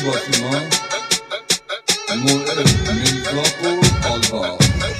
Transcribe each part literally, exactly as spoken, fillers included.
باشیم ها مورد میزاق و آلبا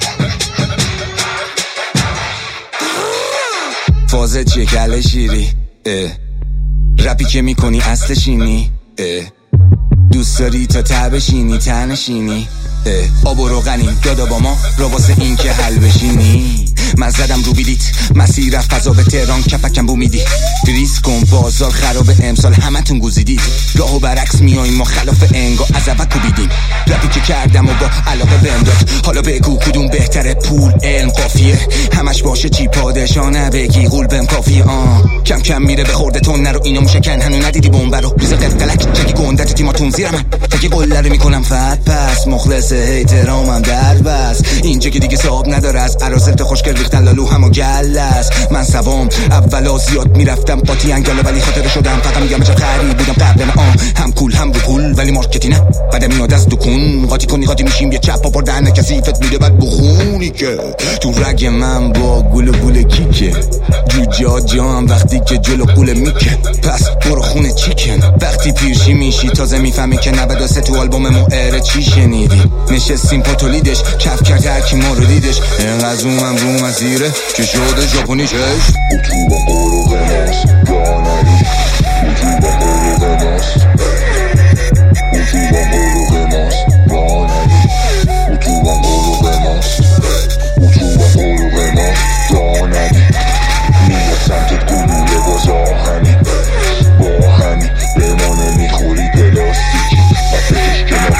فازه چیه کله شیری رپی که میکنی اصلشینی دوست داری تا ته بشینی ته نشینی آب و روغنیم دادا با ما را واسه این که حل بشینی من زدم رو بیلیت مسیر رفت فضا به تهران کپکم بو میدی فریز کن بازار خراب امسال همه تون گوزیدید راهو برعکس میاییم ما خلاف انگا از اول کوبیدیم رپی که کردم و با علاقه بهم داد حالا بگو کدوم بهتره پول علم قافیه همش باشه چی پادشاه بگی غول بهم کافیه آه کم کم میره به خورده تون نرو اینو میشکن هنو ندیدی بمب رو ریز قلقلک چکی گندت تیماتون زیرم تکی قله رو میکنم فت پس مخلص احترامم در بس اینجا که دیگه صاحب نداره از عرازل تا خوشگل ریختن لالو هم و گلس من سوام اولا زیاد میرفتم قاطی انگاله ولی خاطره شدم فقط میگم چه خری بودم قبل آن هم کول هم رو پول ولی مارکتی نه بعد میاد از دکون قاطی کنی قاطی میشیم یه چپ پا دهن کثیفت میده بعد بخونی که تو رگ من با گل و گل کیکه جوجا جام وقتی که جلو قول میکه پس برو خونه چیکن وقتی پیرشی میشی تازه میفهمی که نود و سه تو آلبوم موئر چی شنیدی نشستیم پا تولیدش کف کرد هرکی ما رو دیدش اینقدر زومم رو مسیره که شده ژاپنی چش اتوبان برو قماس دانری اتوبان برو قماس اتوبان برو قماس دانری اتوبان برو قماس اتوبان برو قماس دانری میاد سمتت گلوله باز آهنی با همی بمانه میخوری پلاستیکی و بکش کنار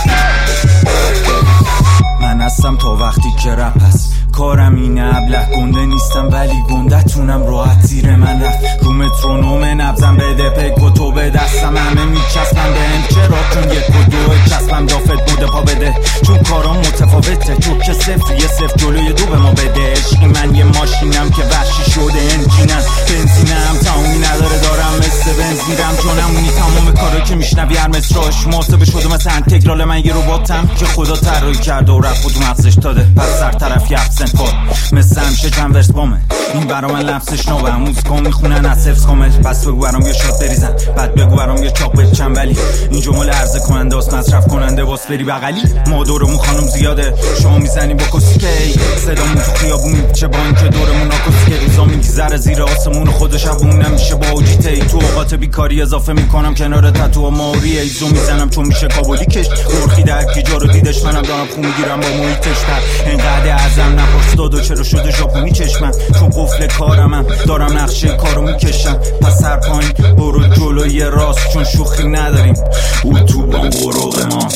من هستم تا وقتی که رپ هست کارم اینه ابله گنده نیستم ولی گنده تونم راحت زیر من رفت رو مترونوم نبزم بده پک و تو به دستم همه میچسبم به هم چرا چون یک و دو چسبم دافت بوده پا بده چون کارام متفاوته تو که صفر یه صفر جلوی دو به ما بده عشقی من یه ماشینم که وحشی شده انجینم بنزینم تمومی نداره دارم مثل بنز میرم چونم اونی تمام کارا که میشنوی هر مصراش محاسبه شده مثل انتگرال من یه رباتم که خدا طراحی کرده و رفت و تو مغزش داده پس سر طرف یه سنفور مثل همیشه چند ورس بامه این برا من لفظش نوه موزیکا میخونن از حفظ کامل پس بگو برام یه شات بریزن بعد بگو برام یه چاپ بچن ولی این جمل عرضه کننده است مصرف کننده واس بری بغلی ما دورمون خانم زیاده شما میزنی با کسکی صدامون تو خیابون میپیچه با این که دورمون آکوسکی روزا میگذره زیر آسمون خود شبون نمیشه با اوجیتی تو اوقات بیکاری اضافه میکنم کنار تتو ماوری ایزو میزنم چون میشه کابلی کش مرخی در کی جا رو دیدش منم دارم خون میگیرم با محیطش تر اینقدر ازم نپرس دادو چرا شده ژاپنی چشمم چون قفل کارمم دارم نقشه کارو میکشم پس سر پایین برو جلوی راست چون شوخی نداریم اتوبان برو قماس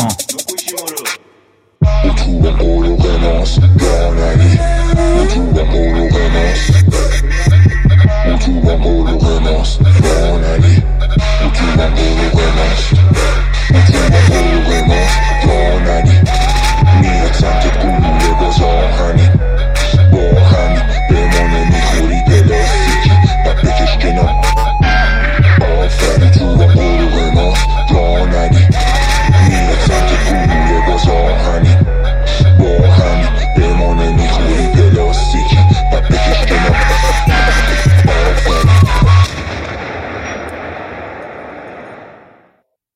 اتوبان برو قماس دانری اتوبان برو قماس اتوبان برو قماس دانری اتوبان برو قماس